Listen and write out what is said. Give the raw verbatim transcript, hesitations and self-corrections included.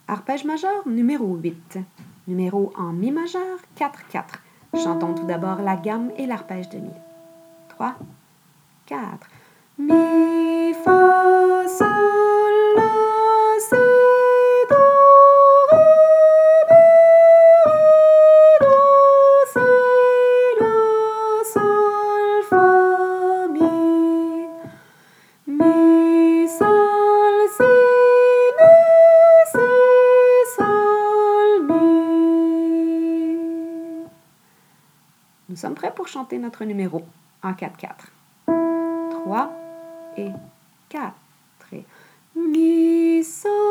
Arpège majeur numéro huit. Numéro en mi majeur, quatre quatre. Chantons tout d'abord la gamme et l'arpège de mi. trois, quatre. Mi, fa, sol, la, si, do, ré, mi, ré, do, si, la, sol, fa, mi. Mi, sol, si, mi, si, sol, mi. Nous sommes prêts pour chanter notre numéro en quatre quatre. trois et quatre. Et mi, sol,